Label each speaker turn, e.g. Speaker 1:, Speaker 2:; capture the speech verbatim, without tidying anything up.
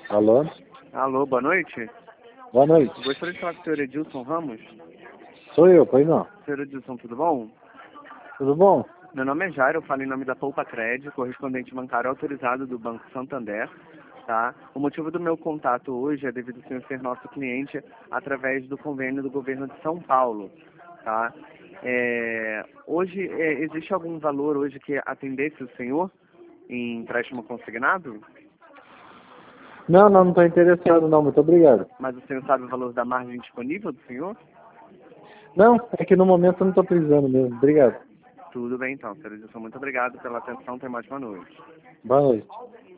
Speaker 1: Alô?
Speaker 2: Alô, boa noite.
Speaker 1: Boa noite.
Speaker 2: Gostaria de falar com o senhor Edilson Ramos.
Speaker 1: Sou eu, pois não.
Speaker 2: Senhor Edilson, tudo bom?
Speaker 1: Tudo bom?
Speaker 2: Meu nome é Jairo, eu falo em nome da Poupa Crédito, correspondente bancário autorizado do Banco Santander. Tá? O motivo do meu contato hoje é devido ao senhor ser nosso cliente através do convênio do governo de São Paulo. Tá? É, hoje, é, existe algum valor hoje que atendesse o senhor em empréstimo consignado?
Speaker 1: Não, não, não estou interessado não, muito obrigado.
Speaker 2: Mas o senhor sabe o valor da margem disponível do senhor?
Speaker 1: Não, é que no momento eu não estou precisando mesmo. Obrigado.
Speaker 2: Tudo bem então, senhor Edilson. Muito obrigado pela atenção. Tenha uma ótima noite.
Speaker 1: Boa noite.